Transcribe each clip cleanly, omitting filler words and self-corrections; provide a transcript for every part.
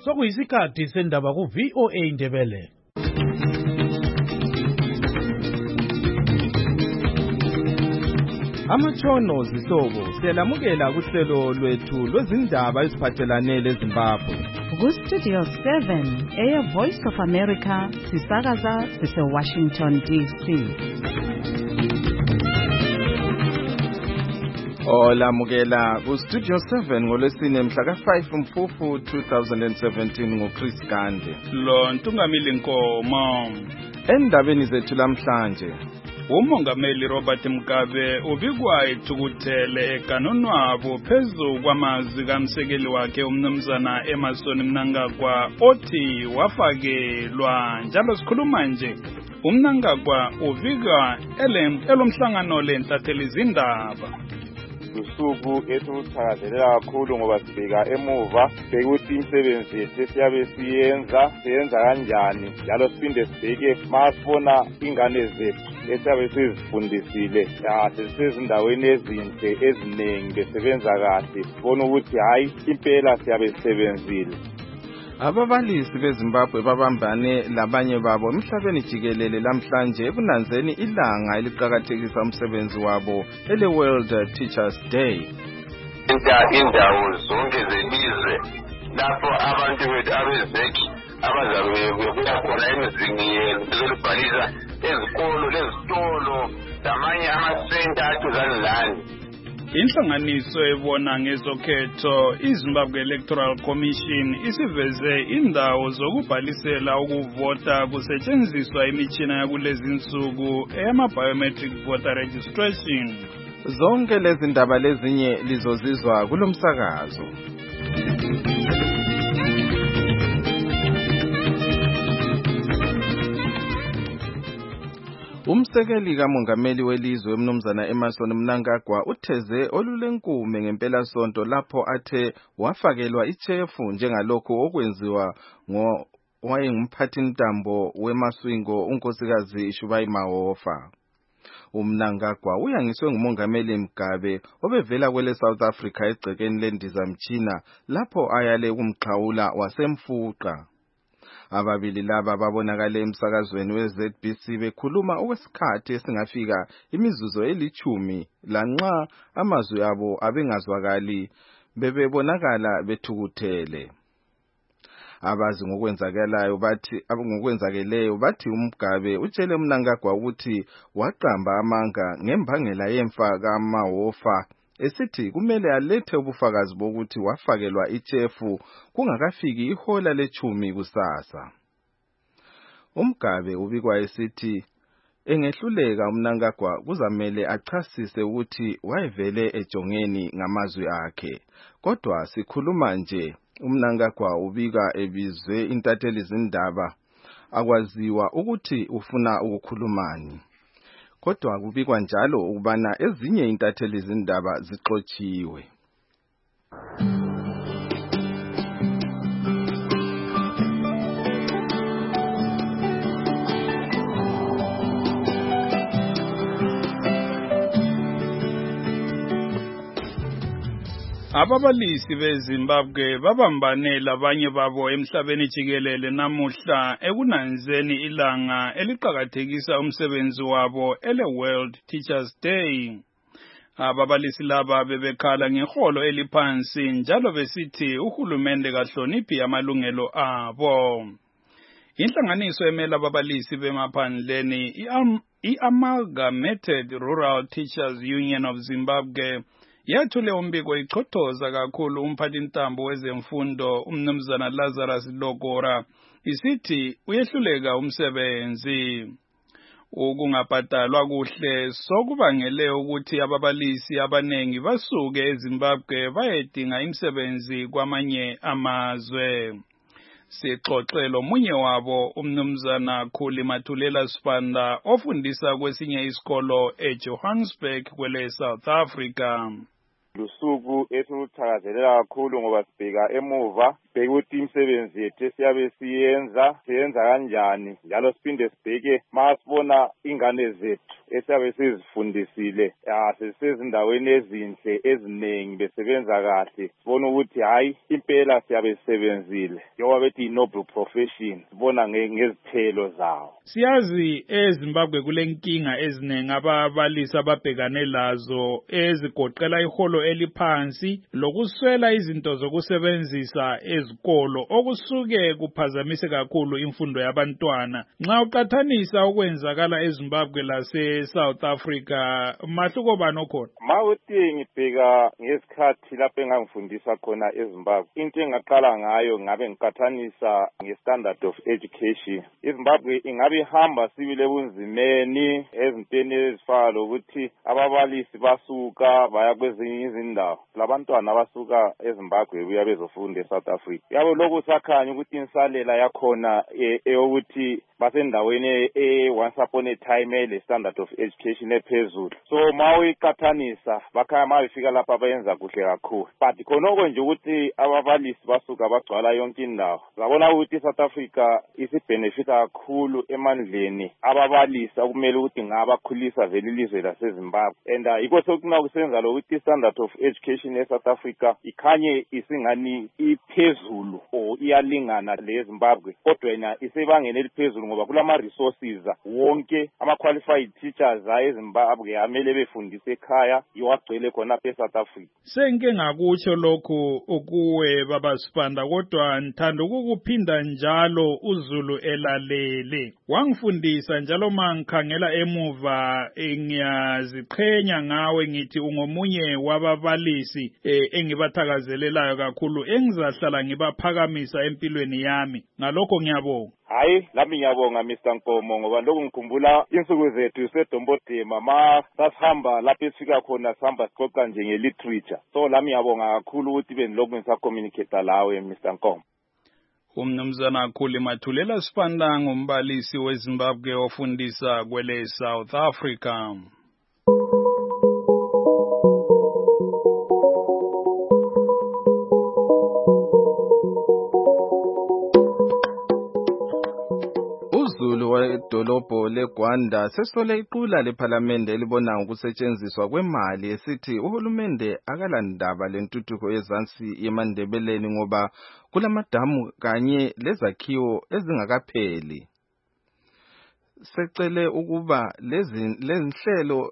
sokuyisikhathi sendaba ku VOA Indebele. Amatshono zihlobo siyalamukela kuhlelo lwethu lwezindaba eziphathelane leZimbabwe. Ku-Studio 7 Air Voice of America sisakaza sise-Washington DC. Olamukela ku-Studio 7 ngolwesine mhla ka-5 Mfumfu 2017 nguChris Gande. Lo Ntungamili Nkomo. Endabeni zethu lamhlanje, uMongameli Robert Mugabe ubikwa ethukuthele ekanonwabo phezu kwamazwi kamsekeli wakhe umnumzana Emmerson Mnangagwa othi wafakelwa. Njalo sikhuluma nje, uMnangagwa uvika elomhlangano lentatheli zindaba. Usuku esithakazelela kakhulu ngoba sibheka emuva bekuthi imisebenzi yethu siyabe siyenza kanjani, njalo siphinde sibheke masibona ingane zethu esiyabe sizifundisile sezisezindaweni ezinhle eziningi besebenza kahle, sibona ukuthi hayi impela siyabe sisebenzile. Ababalisi beZimbabwe babambane labanye babo emhlabeni jikelele lamhlanje ekunanzeni ilanga eliqhakathekisa umsebenzi wabo ele-World Teachers Day. Indawo zonke zelizwe lapho abantu bethu abezeki abazabe bebuya khona emizini yenu bezolibhalisa ezikolo, lezitolo, lamanye amasenta aduzane lani. Inhlanganiso ebona ngezokhetho iZimbabwe Electoral Commission isiveze indawo zokubhalisela ukuvota kusetshenziswa imitshina yakulezi insuku eyama-biometric voter registration. Zonke lezi ndaba lezinye lizozizwa kulomsakazo. Umsekeli kamongameli welizwe umnumzana Emmerson Mnangagwa utheze olulenkume ngempela sonto lapho athe wafakelwa ichefu njengalokho okwenziwa ngowayengumphathintambo wemaswingo unkosikazi Shubai Mahofa. UMnangagwa uyangiswe ngumongameli Mugabe obevela kwele South Africa egcekeni lendizamtshina lapho ayale kumxhawula wasemfuqa. Ababili laba babonakale emsakazweni weZBC bekhuluma okwesikhathi esingafika imizuzu eli10 lanxa amazwi abo abengazwakali bebebonakala bethukuthele. Abazi ngokwenzakeleyo bathi uMugabe utshele Mnangagwa ukuthi waqamba amanga ngembangela yemfa kaMahofa esithi kumele alethe ubufakazi bokuthi wafakelwa ichefu kungakafiki ihola le10 kusasa. uMugabe ubikwa esithi engehluleka uMnangagwa kuzamele achasise ukuthi wayevele ejongeni ngamazwi akhe. Kodwa sikhuluma nje, uMnangagwa ubika ebizwe intatheli zindaba akwaziwa ukuthi ufuna ukukhulumani. Kodwa kubikwa njalo ukubana ezinye intatheli zindaba zixotshiwe. Ababalisi beZimbabwe babambane labanye babo emhlabeni jikelele namuhla ekunanzeni ilanga eliqhakathekisa umsebenzi wabo ele-World Teachers Day. Ababalisi laba bebekhala ngeholo eliphansi njalo besithi uhulumende kahloniphi amalungelo abo. Inhlanganiso emela ababalisi bemaphandleni i-Amalgamated Rural Teachers Union of Zimbabwe yathule umbiko ichothoza kakhulu umphathintambo wezemfundo umnumzana Lazarus Lokora isithi uyehluleka umsebenzi. Ukungabhadalwa kuhle sokubangele ukuthi ababalisi abanengi basuke eZimbabwe bayedinga imisebenzi kwamanye amazwe. Sixoxele omunye wabo umnumzana Khuli Mathulela Sibanda ofundisa kwesinye isikolo eJohannesburg kwele South Africa. Lusuku esithakazelela kakhulu ngoba sibheka emuva sibheke ukuthi imisebenzi yethu esiyabe siyenza kanjani, njalo siphinde sibheke masibona ingane zethu esiyabe sizifundisile sezindaweni ezinhle eziningi besebenza kahle, sibona ukuthi hayi impela siyabe sisebenzile njengoba bethi i-noble profession, sibona ngezithelo zawo. Siyazi eZimbabwe kule nkinga eziningi ababalisi ababhekane lazo ezigoqela iholo eliphansi lokuswela izinto zokusebenzisa ezikolo okusuke kuphazamise kakhulu imfundo yabantwana. Nxa uqathanisa okwenzakala eZimbabwe lase-South Africa, mahluko bani okhona? Mawuthi ngibheka ngesikhathi lapho engangifundisa khona eZimbabwe, into engaqala ngayo ngabe ngiqathanisa nge-standard of education. iZimbabwe ingabe ihamba sibile bunzimeni ezintweni ezifana lokuthi ababalisi basuka baya kwezinye izindawo, labantwana basuka eZimbabwe buya bezofunda eSouth Africa. Yabo lokhu sakhanya ukuthi insalela yakhona eyokuthi basendaweni once upon a time le standard of education ephezulu. So mawiqathanisa bakhaya mabefika lapha bayenza kuhle kakhulu, but khonoko nje ukuthi ababalisi basuka bagcwala yonke indawo. Zabona ukuthi South Africa isibenefita kakhulu emandleni ababalisi okumele ukuthi ngabakhulisa vele ilizwe laseZimbabwe, and yikho sokuna kusenza lokuthi standard of education eSouth Africa ikhanye isingani iphezulu or iyalingana leZimbabwe, kodwa yena isebangeni eliphezulu ngoba kulama resources wonke ama-qualified teachers eZimbabwe amele befundise ekhaya iwagcwele khona eSouth Africa. Senke ngakutsho lokhu ukuwe baba Sibanda, kodwa ngithanda ukukuphinda njalo uZulu elalele. Wangifundisa njalo mangikhangela emuva ngiyaziqhenya ngawe, ngithi ungomunye wababalisi engibathakazelelayo kakhulu engizahlala ngibaphakamisa empilweni yami. Ngalokho ngiyabonga. Hayi, lami ngiyabonga Mr. Nkomo, ngoba lokhu ngikhumbula insuku zethu seDombodema sasihamba lapho esifika khona sihamba sicoca nje nge-literature. So lami ngiyabonga kakhulu ukuthi benilokhu ngisacommunicate lawe Mr. Nkomo. Umnumzana Khuli Mathulela Sibanda ngumbalisi weZimbabwe ofundisa kwele South Africa. UZulu wedolobho leGwanda sesole iqula lephalamende elibona ngokusetshenziswa kwemali esithi uhulumende akalandaba lentuthuko yezansi yemandebeleni ngoba kulamadamu kanye lezakhiwo ezingakapheli. Secele ukuba lezinhlelo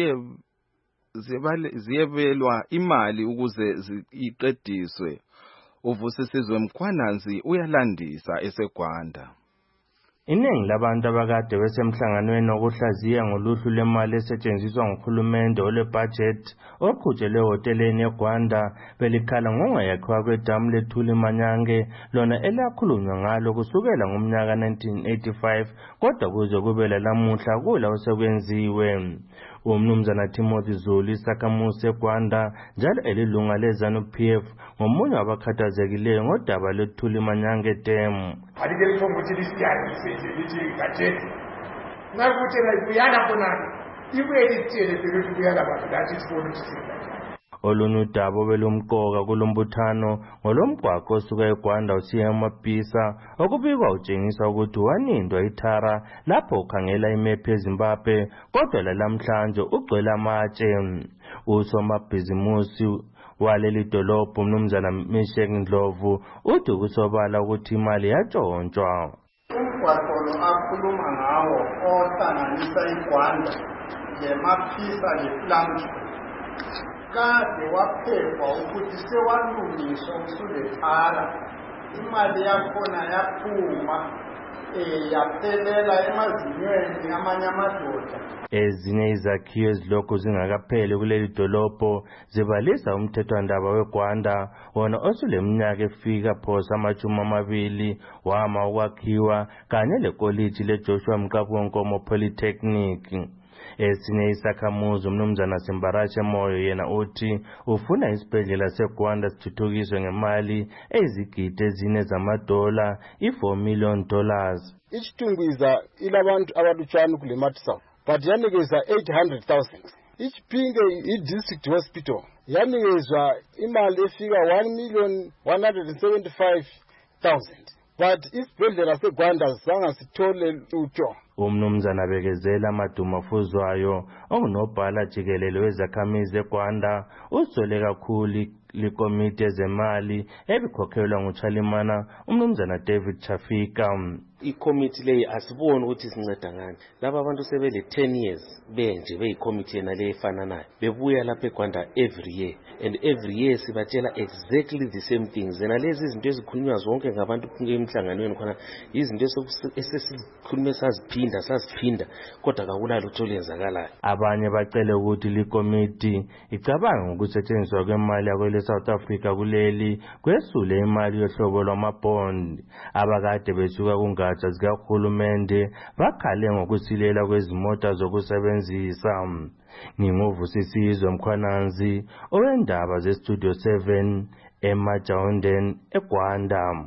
ziyebelwa imali ukuze iqediswe. Uvusisizwe Mkhwananzi uyalandisa eseGwanda. Iningi labantu abakade besemhlanganweni wokuhlaziya ngoluhlu lemali esetshenziswa nguhulumende olebudget oqhutshelwe hoteleni eGwanda belikhala ngongayakhiwa kwedamu leThuli Manyange lona elakhulunywa ngalo kusukela ngomnyaka 1985 kodwa kuze kube lamuhla kula osekwenziwe. Umnumzana Timothy Zulu isakhamuzi eGwanda njalo elilunga leZANU-PF ngomunye wabakhathazekileyo ngodaba leThuli Manyange Dam. Alike lithomo ukuthi lisiyani lithi gadget ngakuthi kuyana khona ibuye lithele ukuthi kuyala bantu lathi sifuna ukuthi olunudaba belumqoka kulombuthano ngolomgwaqo osuka eGwanda usiya eMapisa okubikwa utshengisa ukuthi wanindwa ithara lapho ukhangela imephu eZimbabwe kodwa lalamhlanje ugcwele amatshe. Usomabhizimusi waleli dolobho umnumzana Meshek Ndlovu uthi kusobala ukuthi imali yatshontshwa. Umgwaqo lo akhuluma ngawo ohlanganisa iGwanda leMapisa lePlanki kade waphepha ukuthi sewalungiswa usulethara, imali yakhona yaphuma yaphelela emazinyweni amanye amadoda. Ezinye izakhiwo ezilokhu zingakapheli kuleli dolobho zibalisa umthethwandaba weGwanda wona osuleminyaka efika phosa 20 wama ukwakhiwa kanye lekoliji leJoshua Mqabu Nkomo Polytechnic. Esinye isakhamuzi umnumzana Simbarashe Moyo yena uthi ufuna isibhedlela seGwanda sithuthukiswe ngemali ezigidi ezine zamadola $4 million. Ichitungwiza ilabantu abalutshwana kule Matisa but yanikeza 800,000. Ichipinge i-district hospital yanikezwa imali efika 1,175,000 but isibhedlela seGwanda zange sithole lutho. Umnumzana bekezela amadumafuzwayo ongunobhala jikelele wezakhamizi eGwanda uzwele kakhulu likomiti ezemali ebikhokhelwa nguChalimana umnumzana David Chafika. Ikomiti leyi asiboni ukuthi sinceda ngani. Laba abantu sebele 10 years benje beyikomiti yena le efananayo. Bebuya lapha eGwanda every year and every year sibatshela exactly the same things. Zena lezi izinto ezikhulunywa zonke ngabantu emhlanganweni khona izinto esesikhulume saziphinda kodwa kakulalo lutho olenzakalayo. Abanye bacele ukuthi likomiti icabanga ukusetshenziswa kwemali yakwele South Africa kuleli kwesule imali yohlobo lwamabond. Abakade besuka kungatsha zikahulumende bakhale ngokusilela kwezimota zokusebenzisa. Nginguvusisizwe Mkhwananzi owendaba zeStudio 7 eMajaunden eGwanda.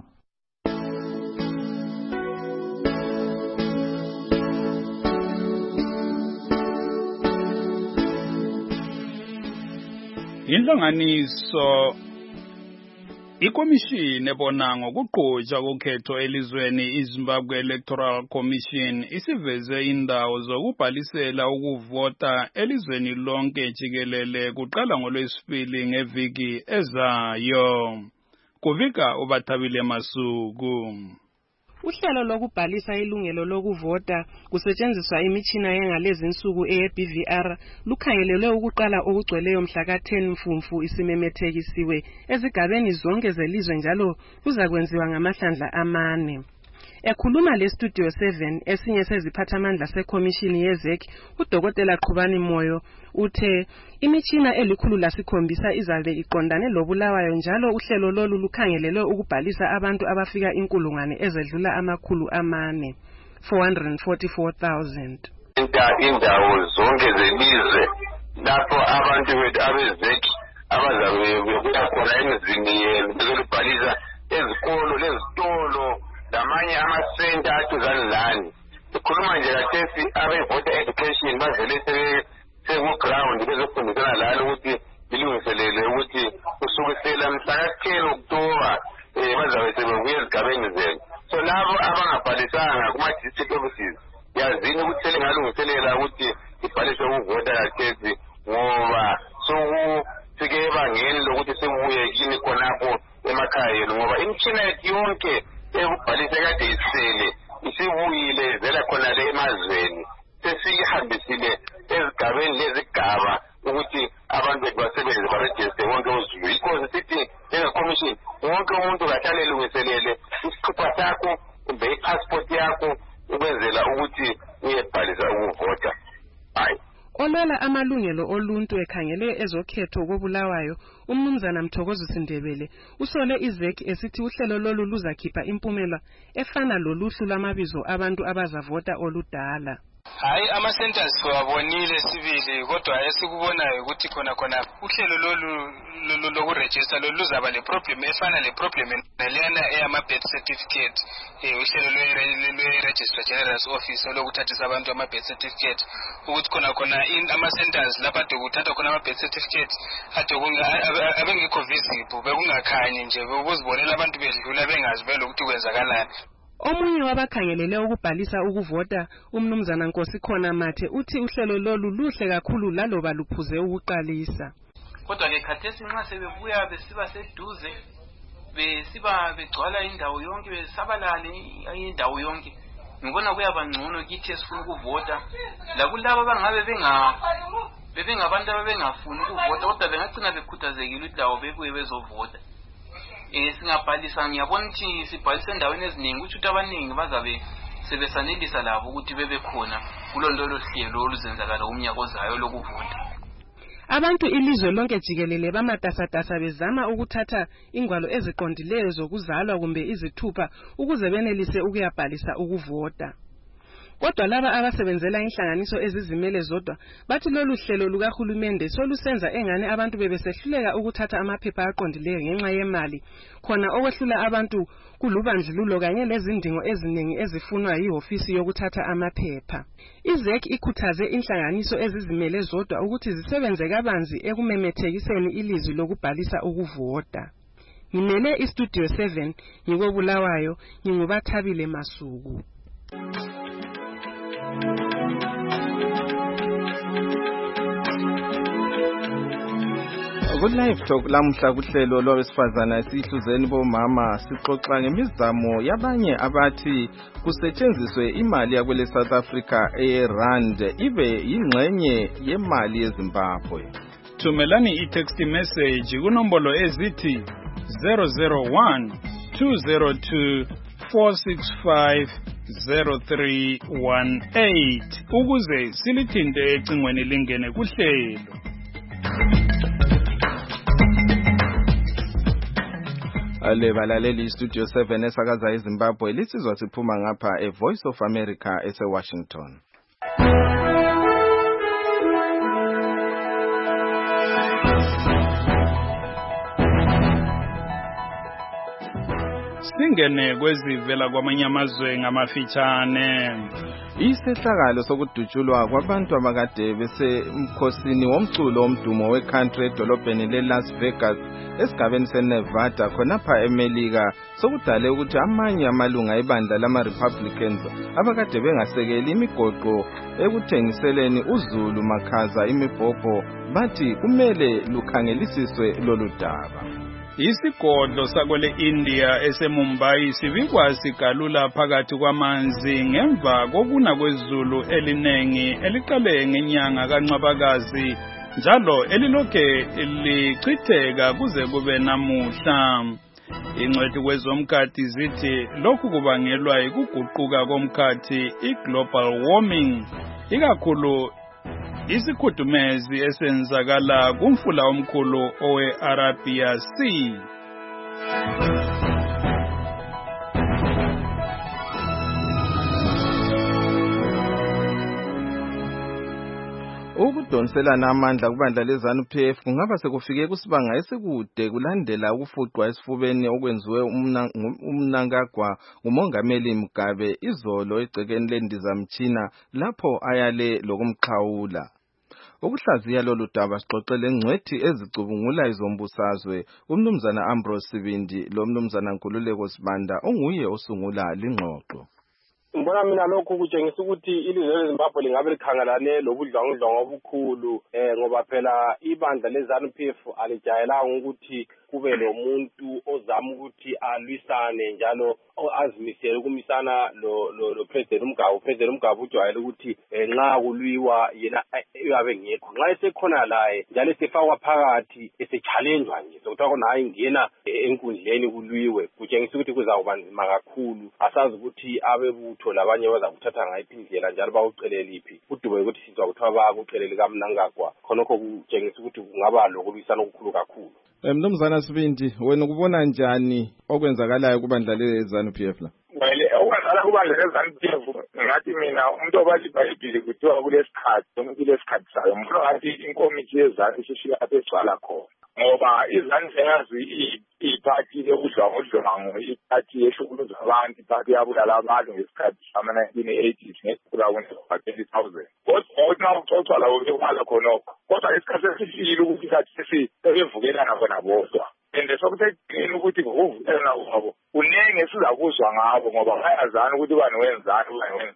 Inhlanganiso ikomishini ebona ngokuqhutshwa kokhetho elizweni iZimbabwe Electoral Commission isiveze indawo zokubhalisela ukuvota elizweni lonke jikelele kuqala ngoLwesibili ngeviki ezayo. Kuvika uBathabile Masuku. Uhlelo lokubhalisa ilungelo lokuvota kusetshenziswa imitshina yengalezi insuku eyeBVR lukhangelelwe ukuqala okugcweleyo mhla ka10 Mfumfu isimemethekisiwe ezigabeni zonke zelizwe njalo kuzakwenziwa ngamahlandla 4. Ekhuluma leStudio 7 esinye seziphathamandla sekomishini yeZEC uDokotela Qhubani Moyo uthe imitshina elikhulu izabe iqondane lobulawayo njalo uhlelo lolu lukhangelelwe ukubhalisa abantu abafika inkulungwane ezedlula 444,000. Indawo zonke zelizwe lapho abantu bethu abeZEC abazabe bebuya khona emizini yenu bezolibhalisa ezikolo lezitolo lamanye amasenta aduzane lani. Sikhuluma nje kathesi abe-voter education bazele seku-ground bezofundisana lalo ukuthi bilungiselele ukuthi kusukisela mhla ka-10 Oktoba bazabe sebebuya ezigabeni zenu. So labo abangabhalisanga kuma-district offices yazini ukuthi selingalungiselela ukuthi ibhaliswe ukuvota kathesi ngoba sokufike ebangeni lokuthi sebuye kini khonapho emakhaya yenu ngoba imitshina yethu yonke ekubhalisa kade isele isibuyile vela khona le emazweni sesiyihambisile ezigabeni lezigaba ukuthi abantu bethu basebenze barejiste wonke uzulu. Because sithi njengekomishini wonke umuntu kahlale elungiselele isithupha sakho kumbe ipassport yakho ukwenzela ukuthi uyebhalisa ukuvota. Hayi olwela amalungelo oluntu ekhangele ezokhetho kobulawayo umnumzana Mthokozi Sindebele usole iZEC esithi uhlelo lolu luzakhipha impumela efana loluhlu lwamabizo abantu abazavota oludala. Hayi ama-centers siwabonile sibili kodwa esikubonayo ukuthi khona uhlelo lolu lokurejista luzaba le-problem efana le-problem nalena eyama-birth certificate. Uhlelo lwe-Registrar General's Office olokuthathisa abantu ama-birth certificate ukuthi khona ama-centers lapho ade kuthathwa khona ama-birth certificate ade abengekho visible bekungakhanyi nje bekuzibonela abantu bedlula bengazi vele ukuthi kwenzakalani. Omunye wabakhangelele ukubhalisa ukuvota umnumzana Nkosikhona Mathe uthi uhlelo lolu luhle kakhulu laloba luphuze ukuqalisa. Kodwa ke khathesi nxa sebebuya besiba seduze besiba begcwala indawo yonke besabalale indawo yonke ngibona kuyaba ngcono kithi esifuna ukuvota la kulabo abangabe bebengabantu abengafuni ukuvota kodwa bengagcina bekhuthazekile ukuthi lawo bebuye bezovota. Singabhalisa ngiyabona ukuthi sibhalise endaweni eziningi ukuthi abaningi bazabe sebesanelisa labo ukuthi bebe khona kulondolo hlelo oluzenzakala umnyaka ozayo lokuvota. Abantu ilizwe lonke jikelele bamatasatasa bezama ukuthatha ingwalo eziqondileyo zokuzalwa kumbe izithupha ukuze benelise ukuyabhalisa ukuvota. Kodwa laba abasebenzela inhlanganiso ezizimele zodwa bathi lolu hlelo lukahulumende solusenza engane abantu bebesehluleka ukuthatha amaphepha aqondileyo ngenxa yemali, khona okwehlula abantu kulubandlululo kanye lezindingo eziningi ezifunwa yihofisi yokuthatha amaphepha. IZEC ikhuthaze inhlanganiso ezizimele zodwa ukuthi zisebenze kabanzi ekumemethekiseni ilizwi lokubhalisa ukuvota. Ngimele iStudio 7 ngikobulawayo, ngingubathabile Masuku. Ku-Live Talk lamhla kuhlelo lwabesifazana sihluzeni bomama sixoxa ngemizamo yabanye abathi kusetshenziswe imali yakwele South Africa eRand ibe yingxenye yemali yeZimbabwe. Thumelani i-text message kunombolo ezithi 001 202 465 0318 ukuze silithinte ecingweni lingene kuhlelo. Ale balaleli Studio 7 esakaza eZimbabwe lisizwa siphuma ngapha eVoice of America eseWashington. Singene kwezivela kwamanye amazwe ngamafitshane. Isehlakalo sokudutshulwa kwabantu abakade besemkhosini womculo omdumo weCountry edolobheni leLas Vegas esigabeni seNevada khonapha eMelika sokudale ukuthi amanye amalunga ebandla lama-Republicans abakade bengasekeli imigoqo ekuthengiseleni uZulu makhaza imibhobho bathi kumele lukhangelisiswe lolu daba. Isigodlo sakwele India eseMumbai sibikwa sigalula phakathi kwamanzi ngemva kokuna kwezulu elinengi eliqale ngenyanga kaNcwabakazi njalo elilokhe lichitheka kuze kube namuhla. Ingcwethi kwezomkhathi zithi lokhu kubangelwa ukuguquka komkhathi iglobal warming ikakhulu isikhudumezi esenzakala kumfula omkhulu owe-Arabia Sea. Ukudonselana amandla kubandla leZANU-PF kungaba sekufike kusibanga esikude kulandela ukufuqwa esifubeni okwenziwe uMnangagwa nguMongameli Mugabe izolo egcekeni lendizamtshina lapho ayale lokumxhawula. Ukuhlaziya lolu daba sixoxele ngcwethi ezicubungula izombusazwe uMnumzana Ambrose Sibindi lo Mnumzana Nkululeko Sibanda onguye osungula lingxoxo. Ngibona mina lokhu kutshengisa ukuthi ilizwe leZimbabwe lingabe likhangelane lobudlwangudlwangu obukhulu ngoba phela ibandla leZANU-PF alijayelanga ukuthi kube lomuntu ozama ukuthi alwisane njalo azimisele ukumisana lo President Mugabe. President Mugabe ujwayele ukuthi nxa kulwiwa yena uyabe ngekho, nxa esekhona laye njalo esefakwa phakathi esechallengewa nje sokuthiwa khona hayi ngena enkundleni kulwiwe, kutshengisa ukuthi kuzakuba nzima kakhulu. Asazi ukuthi abebutho labanye bazakuthatha ngayiphi indlela njalo bawucelele iphi. Kudube ukuthi sizwa kuthiwa bakucelele kaMnangagwa, khonokho kutshengisa ukuthi kungaba lokulwisana okukhulu kakhulu. Mnumzana Sibindi, wena ukubona njani okwenzakalayo kubandla leZANU-PF la? Okwenzakala kubandla leZANU-PF ngathi mina umuntu obalibhayibhili kuthiwa kulesikhathi umuntu lesikhathi sayo. Umuntu ngathi inkomithi yeZANU ishishila apho egcwala khona ngoba iZANU seyazi iphathi yobudlwangudlwangu, iphathi yehlukuluza abantu, iphathi yabulala abantu ngesikhathi sama-1980s ngekhula kwenza-20,000. Kodwa uxoxwa lawo kuyobala khonokho, kodwa isikhathi esifikile ukuthi kathi sebevukelana bona bodwa. And sokuthekugcina ukuthi ngokuvukelana kwabo kuningi esizakuzwa ngabo ngoba bayazana ukuthi bani wenzani.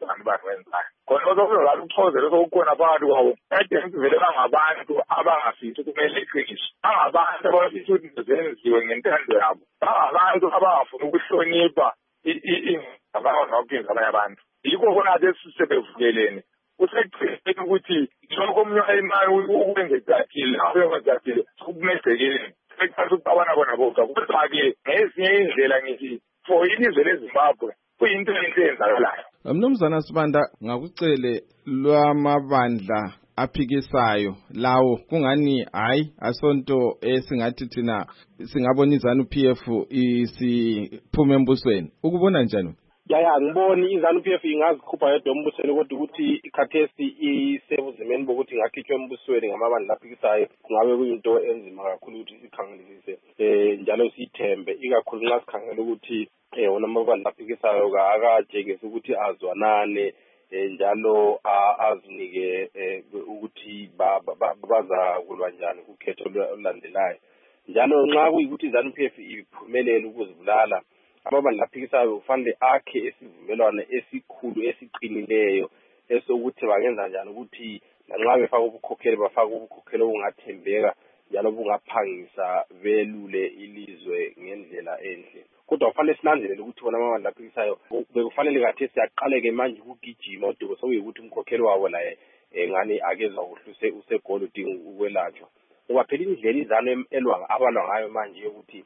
Khona sokuzokala ukuxhozela sokukhona phakathi kwabo kade sivele bangabantu abangafisi kumele iqiniso, bangabantu abafisa ukuthi zenziwe ngentando yabo, bangabantu abangafuni ukuhlonipha abangakwenza abanye abantu. Yikho khona sebevukelene kusekugcineni ukuthi lokho omunye imali ukwenzekile abekwenzekile sokumegcekeleni sekuthatha ukubabana bona bodwa. Kodwa-ke ngezinye indlela ngithi for ilizwe leZimbabwe kuyinto enhle eyenzakalayo. Mnumzana Sibanda, ngakucele lwamabandla aphikisayo lawo kungani hayi asonto esingathi thina singabona iZANU-PF isiphume embusweni, ukubona njani? ngiboni iZANU-PF ingazikhupha yedwa embusweni kodwa ukuthi ikhathesi isebuzimeni bokuthi ingakhitshwa embusweni ngamabandla aphikisayo kungabe kuyinto enzima kakhulu ukuthi sikhangelisise njalo siyithembe ikakhulu nxa sikhangela ukuthi wona amabandla aphikisayo akatshengisa ukuthi azwanane njalo azinike ukuthi bazakulwa njani kukhetho olulandelayo njalo nxa kuyikuthi iZANU-PF iphumelele ukuzibulala amabandla aphikisayo kufanele akhe isivumelwano esikhulu esiqinileyo esokuthi bangenza njani ukuthi lanxa befaka ubukhokheli bafaka ubukhokheli obungathembeka njalo bungaphangisa belule ilizwe ngendlela enhle kodwa kufanele sinanzelele ukuthi bona amabandla aphikisayo bekufanele kathi siyaqaleke manje ukugijima kodwa sekuyikuthi umkhokheli wabo laye ngani akezwa kuhle usegoli udinga ukwelatshwa ngoba phela indlela iZANU elwa abalwa ngayo manje ukuthi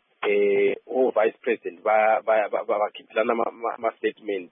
vice president bakhiphilana ama-statement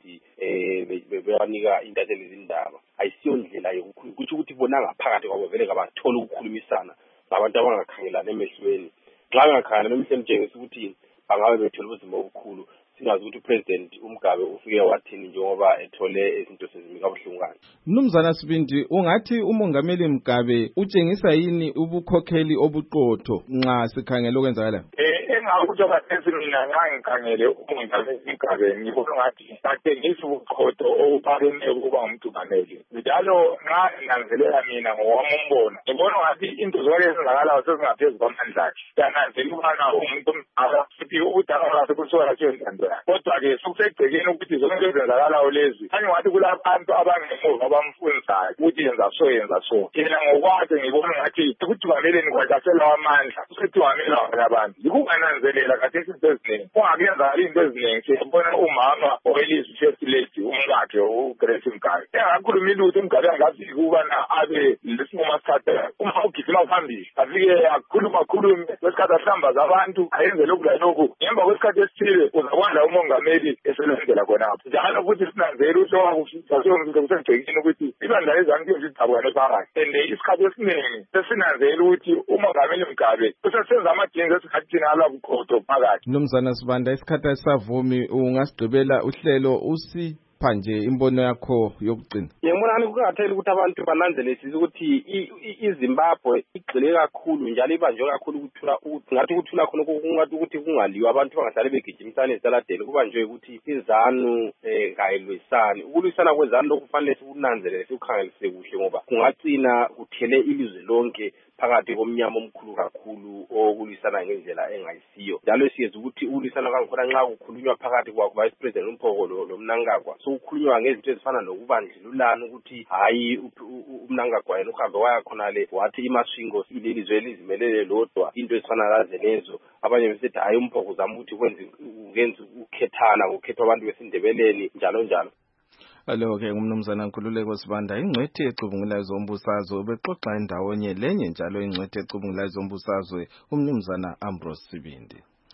bewanika intatheli izindaba ayisiyo ndlela yokukhuluma kuthi ukuthi bona ngaphakathi kwabo vele kabathola ukukhulumisana ngabantu abangakhangelana emehlweni nxa bengakhangelana emehlweni tshengisa ukuthi bangabe bethola ubuzima obukhulu singazi ukuthi upresident uMgabe ufike wathini njengoba ethole izinto sezimika kabuhlungana. Mnumzana Sibindi, ungathi umongameli Mgabe utshengisa yini ubukhokheli obuqotho nxa sikhangela okwenzakala? Engakuthi abathesi mina nxa ngikhangele umongameli Mgabe ngibona ngathi atshengisa ubuqotho obuphakeme ukuba ngumthungameli njalo nxa nanzelela mina ngowami umbono ngibona ngathi into zonke ezenzakalayo sezingaphezu kwamandla akhe siyananzela ukubana umuntu omdala futhi ubudala bakhe kusuka entando yakhe kodwa-ke sokusegcekeni ukuthi zonke ezenzakalayo lezi kanye ngathi kulabantu abangemuva abamfundisayo ukuthi yenza so yena ngokwakhe ngibona ngathi ekuthiwameleni kwakhe aselawo amandla usethiwamela abanye abantu yikungananzelela kathesi into eziningi ungakuyenzakala into eziningi siyabona umama owelizwe first lady umkakhe uGrace Mgabe engakhuluma ilutho uMgabe angafiki ukubana abe lesinqumo asithathayo uma ugijima phambili afike akhulume kwesikhathi ahlambaza abantu ayenze lokhu lalokhu ngemva kwesikhathi esithile uzakwanda umongameli eselendela khonapho njalo futhi sinanzela ukuthi kusegcekeni ukuthi ibandla leZANU-PF lidabukane phakathi and isikhathi esiningi sesinanzela ukuthi umongameli Mgabe usesenza amajinga esikhathini alabuqotho phakathi. Mnumzana Sibanda, isikhathi asisavumi, ungasigqibela uhlelo usipha nje imbono yakho yokugcina. Ngibona kuqakathekile ukuthi abantu bananzelisise ukuthi iZimbabwe igxile kakhulu njalo ibanjwe kakhulu ukuthula ngathi ukuthula khona kungathi ukuthi kungaliwa abantu bangahlale begijimisana ezitaladeni kubanjwe ukuthi iZANU kayilwisani ukulwisana kweZANU lokufanele sikunanzelele sikukhangelisise kuhle ngoba kungagcina kuthele ilizwe lonke phakathi komnyama omkhulu kakhulu okulwisana ngendlela engayisiyo njalo siyeza ukuthi ukulwisana kangikhona nxa kukhulunywa phakathi kwakho vice president uMphoko lo Mnangagwa sokukhulunywa ngezinto ezifana nokubandlululana ukuthi hayi uMnangagwa yena uhambe waya khonale wathi imashingo ilelizwe elizimelele lodwa into ezifana laze lezo abanye besithi hayi uMphoko uzama ukuthi ukwenza ukukhethwa abantu besindebeleni njalo njalo. Alo-ke ngumnumzana Nkululeko Sibanda, ingcwethi ecubungulayo zombusazwe bexoxa indawonye lenye njalo ingcwethi ecubungulayo zombusazwe umnumzana Ambrose Sibindi.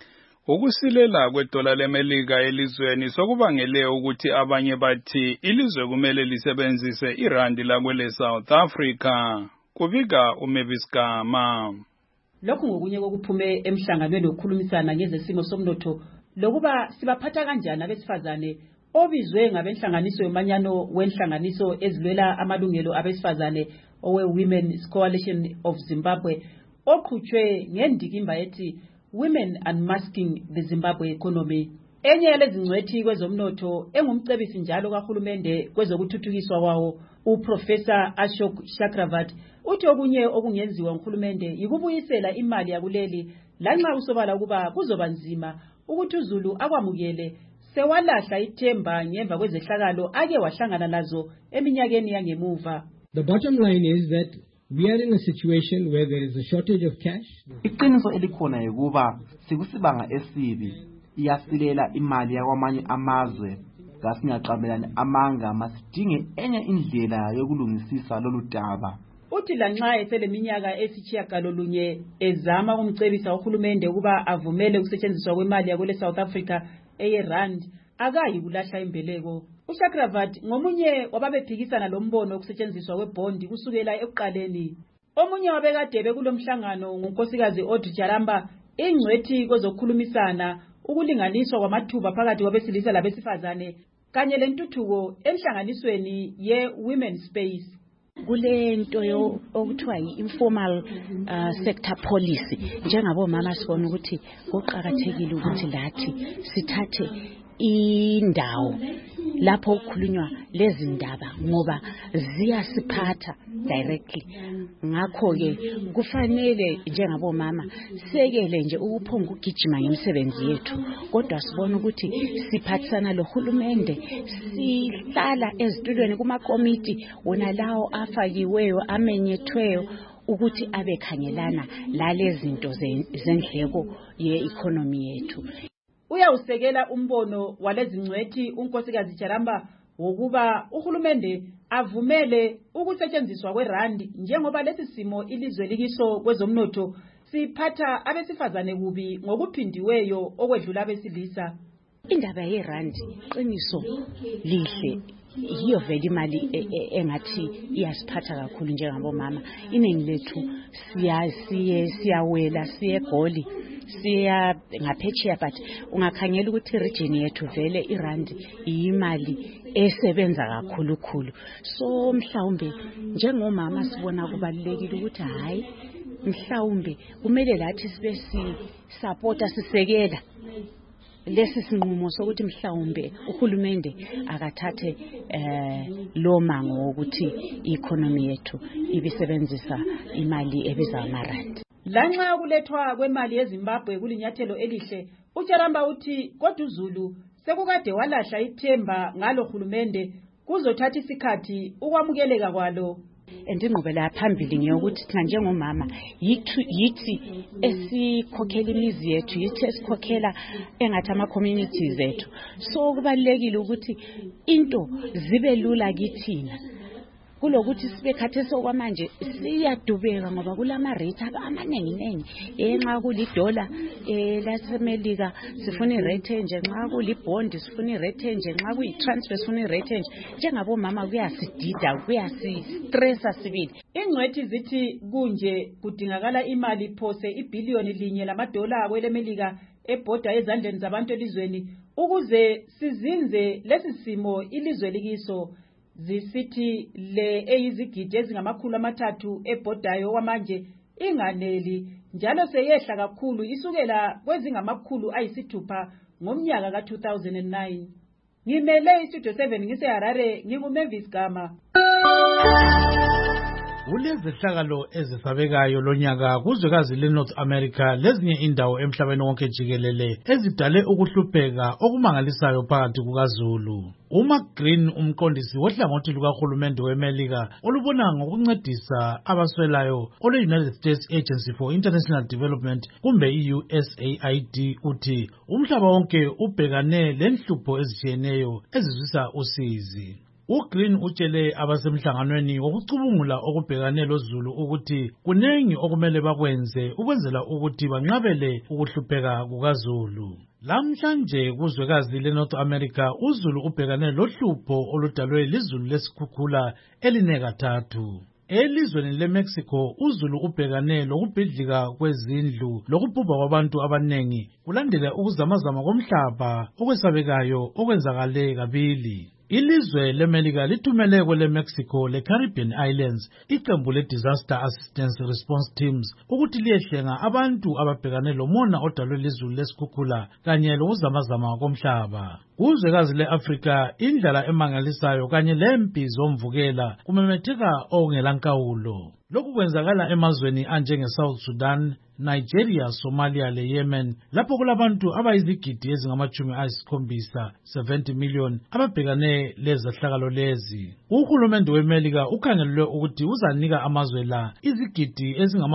Ukusilela kwedola leMelika elizweni sokubangele ukuthi abanye bathi ilizwe kumele lisebenzise irandi lakwele South Africa. Kubika uMavis Gama. Lokhu ngokunye kokuphume emhlanganweni wokukhulumisana ngezesimo somnotho lokuba sibaphatha kanjani abesifazane obizwe ngabenhlanganiso yomanyano wenhlanganiso ezilwela amalungelo abesifazane owe-Women's Coalition of Zimbabwe oqhutshwe ngendikimba ethi Women Unmasking the Zimbabwe Economy. Enye yalezi ngcwethi kwezomnotho engumcebisi njalo kahulumende kwezokuthuthukiswa kwawo uProfessor Ashok Chakravarty uthi okunye okungenziwa nguhulumende yikubuyisela imali yakuleli lanxa usobala ukuba kuzoba nzima ukuthi uZulu akwamukele sewalahla ithemba ngemva kwezehlakalo ake wahlangana nazo eminyakeni yangemuva. The bottom line is that we are in a situation where there is a shortage of cash. Iqiniso elikhona ukuba sikusibanga esibi iyasilela imali yakwamanye amazwe ngasingaqabelani amanga masidinge enye indlela yokulungisisa lolu daba. Uthi lanxa eseleminyaka esitshiyagalolunye ezama ukumcebisa uhulumende ukuba avumele ukusetshenziswa kwemali yakwele South Africa eyeRand akayi kulahla imbeleko. uChakravarty ngomunye wababephikisana lombono wokusetshenziswa kwebondi kusukela ekuqaleni. Omunye wabekade bekulomhlangano ngunkosikazi Audrey Jaramba ingcwethi kwezokukhulumisana ukulinganiswa kwamathuba phakathi kwabesilisa labesifazane kanye lentuthuko enhlanganisweni ye-Women Space. Kulento okuthiwa yi-informal sector policy njengabo mama sibona ukuthi kuqhakathekile ukuthi lathi sithathe indawo lapho ukukhulunywa lezi ndaba ngoba ziyasiphatha directly. Ngakho ke kufanele njengabo mama sekele nje ukuphonga ugijima ngemisebenzi yethu, kodwa sibona ukuthi siphathisana lohulumende, sihlala ezitulweni kuma committee wona lawo afakiweyo amenyethweyo ukuthi abekhangelana lale zinto zendleko ye-economy yethu. Uyawusekela umbono walezi ngcwethi unkosikazi Jaramba wokuba uhulumende avumele ukusetshenziswa kwerandi njengoba lesi simo ilizwe likiso kwezomnotho siphatha abesifazane kubi ngokuphindiweyo okwedlula abesilisa. Indaba yerandi qiniso lihle yiyo vele imali engathi iyasiphatha kakhulu njengabo mama. Iningi lethu siyawela siye egoli siya ngaphetsheya, but ungakhangela ukuthi region yethu vele irandi imali esebenza kakhulu. So mhlawumbe njengomama sibona kubalekile ukuthi hayi mhlawumbe kumele lathi sibe supporta sisekela lesi sinqumo sokuthi mhlawumbe uhulumende akathathe lo mango ukuthi i-economy yethu ibisebenzisa imali ebiza amarandi. Lanxa kulethwa kwemali yeZimbabwe kulinyathelo elihle, uJaramba uthi kodwa uZulu sekukade walahla ithemba ngalo hulumende kuzothatha isikhathi ukwamukeleka kwalo. Indingqubela phambili ngiyokuthi thina njengomama yithi esikhokhela imizi yethu, yithi esikhokhela engathi ama communities ethu. So kubalekile ukuthi into zibe lula kithina kulokuthi sibe khathesi okwamanje siyadubeka ngoba kulama rate amanengi nxa kulidola lasemelika sifuna irate nje, nxa kulibond sifuna irate nje, nxa kuyitransfer sifuna irate nje. Njengabo mama kuyasidida kuyasistressa sibili. Ingcwethi zithi kunje kudingakala imali phose ibillion $1 kwelemelika ebhoda ezandleni zabantu elizweni ukuze sizinze lesi simo ilizwe likiso. Zisithi le eyizigidi ezingama300 ebhodayo kwamanje inganeli njalo seyehla kakhulu isukela kwezingama6 ngomnyaka ka2009. Ngimele istudio 7 ngise Harare, nginguMavis Gama. Kulezehlakalo ezisabekayo lonyaka kuzwekazi leNorth America lezinye indawo emhlabeni wonke jikelele ezidale ukuhlupheka okumangalisayo phakathi kukaZulu. uMark Green, umqondisi wohlangothi lukahulumende weMelika olubona ngokuncedisa abaswelayo ole-United States Agency for International Development kumbe i-USAID, uthi umhlaba wonke ubhekane lenhlupho ezitshiyeneyo ezizwisa usizi. uGreen utshele abasemhlanganweni wokucubungula okubhekane loZulu ukuthi kunengi okumele bakwenze ukwenzela ukuthi banqabele ukuhlupheka kukaZulu. Lamhlanje kuzwekazi leNorth America uZulu ubhekane lohlupho oludalwe lizulu lesikhukhula elinekathathu. Elizweni leMexico uZulu ubhekane lokubhidlika kwezindlu lokubhubha kwabantu abanengi kulandela ukuzamazama komhlaba okwesabekayo okwenzakale kabili. Ilizwe leMelika lithumele kweleMexico leCaribbean Islands iqembu le-Disaster Assistance Response Teams ukuthi liyehlenga abantu ababhekane lomona odalwe lizulu lesikhukhula kanye lokuzamazama komhlaba. Kuzwekazi le-Afrika indlala emangalisayo kanye lempi zomvukela kumemetheka okungelankawulo. Lokhu kwenzakala emazweni anjenge-South Sudan, Nigeria, Somalia leYemen lapho kulabantu abayizigidi ezingama-70 70 million ababhekane lezehlakalo lezi. Uhulumende weMelika ukhangelelwe ukuthi uzanika amazwe la izigidi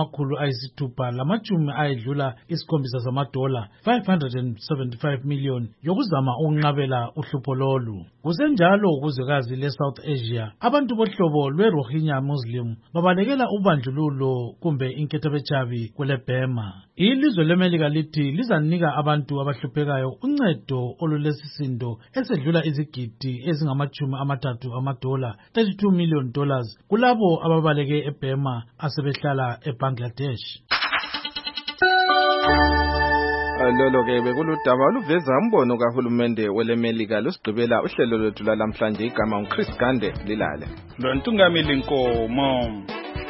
ezingama-$675 zamadola, $575 million yokuzama ukunqabela uhlupho lolu. Kusenjalo kuzwekazi le-South Asia abantu bohlobo lwe-Rohingya Muslim babalekela ubandlululo kumbe inkethabechabi kweleBurma. Ilizwe leMelika lithi lizanika abantu abahluphekayo uncedo olulesisindo esedlula izigidi ezingama-$30 $32 million kulabo ababaleke eBurma asebehlala eBangladesh. Lolo-ke bekuludaba oluveza umbono kahulumende welemelika lusigqibela uhlelo lwethu lwalamhlanje. Igama uChris Gande lilale. Lontungamili Nkomo.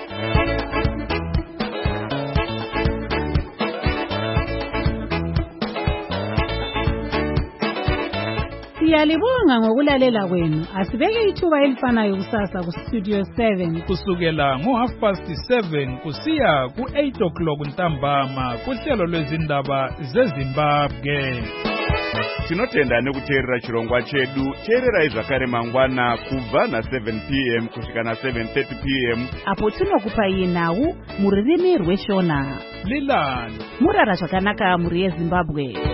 Siyalibonga ngokulalela kwenu. Asibeke ithuba elifanayo kusasa ku Studio 7 kusukela ngo7:30 kusiya ku8:00 ntambama kuhlelo lwezindaba zeZimbabwe. Tinotenda nekuteerera chirongwa chedu. Teerera zvakare mangwana kubva na7 p.m. kusvika na7:30 p.m. apo tinokupa nhau muririmi rweshona. Lilalo murara zvakanaka muri yeZimbabwe.